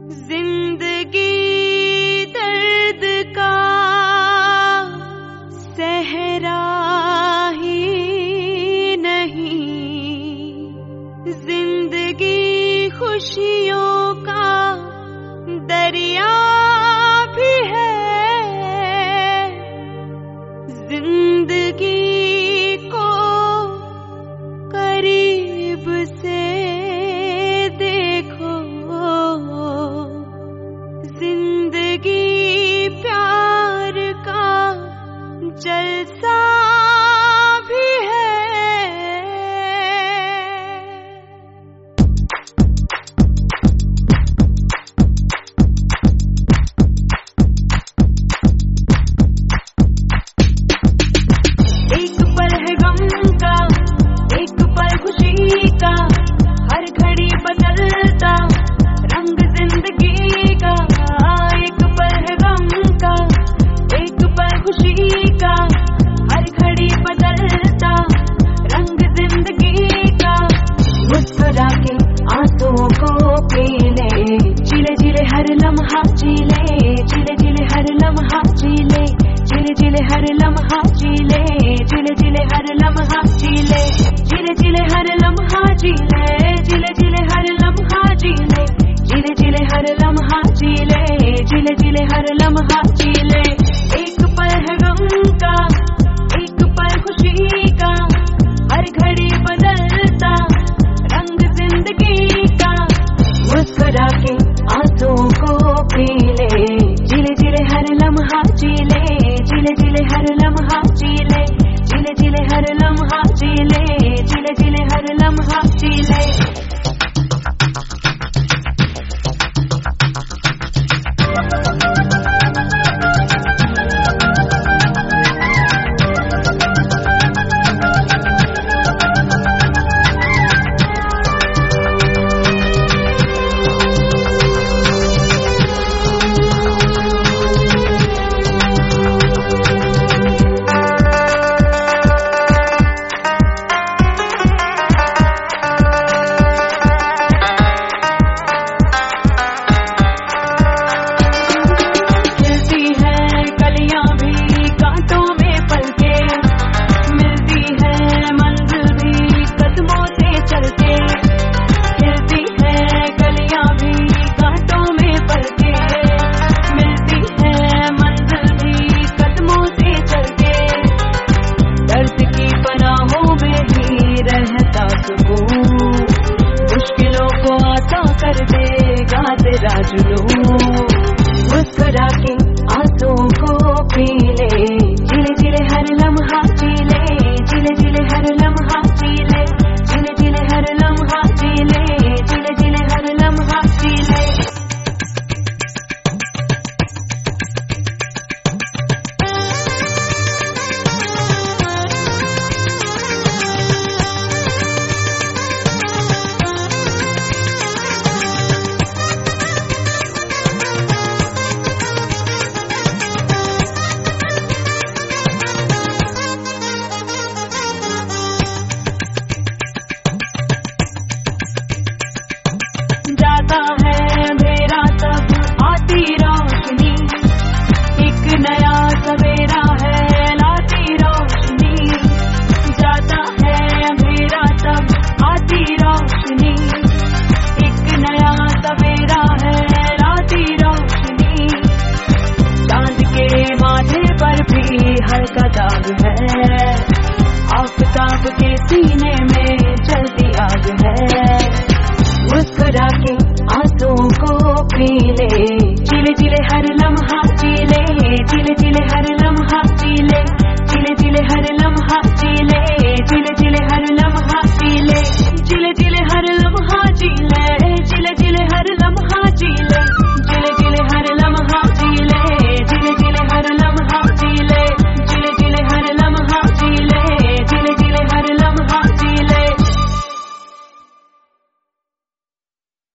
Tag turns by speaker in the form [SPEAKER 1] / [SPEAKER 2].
[SPEAKER 1] जिंदगी दर्द का सहरा ही नहीं, जिंदगी खुशियों का दरिया भी है। जिंदगी को करीब से देखो, जिंदगी प्यार का जलसा भी है। एक पल है गम का, एक पल खुशी का, हर घड़ी बदलता रंग जिंदगी का। एक पल है गम का, एक पल खुशी का, हर घड़ी बदलता रंग जिंदगी का। मुस्कुरा के आंसुओं को पी ले, जिले जिले हर लम्हा जी ले, जिले जिले हर लम्हा जी ले, जिले जिले हर लम्हा जी ले, जिले जिले हर लम्हा जी ले, जिले जिले हर लम्हा जी ले, जिले जिले हर लम्हा जी ले, जिले जिले हर लम्हा जी ले, जिले जिले हर लम्हा जी ले। एक पल है गम का, एक पल खुशी का, हर घड़ी बदलता रंग जिंदगी का। मुस्कुरा के आंसुओं को पी ले, जिले जिले हर लम्हा जी ले, जिले जिले हर लम्हा जी ले, जिले जिले हर लम्हा जी ले, जिले जिले हर लम्हा जी ले। मुश्किलों को आसान कर देगा तेरा जुनून। मुस्कुरा के आंसुओं को पी ले, जिले जिले हर लम्हा जी ले, जिले जिले हर लम्हा जी ले, जिले जिले हर लम्हा जी ले, जिले जिले हर लम्हा जी ले। जाता है अंधेरा तब आती रोशनी, एक नया सवेरा है लाती रोशनी। जाता है अंधेरा तब आती रोशनी, एक नया सवेरा है लाती रोशनी। चांद के माथे पर भी हल्का दाग है, आफताब के सीने में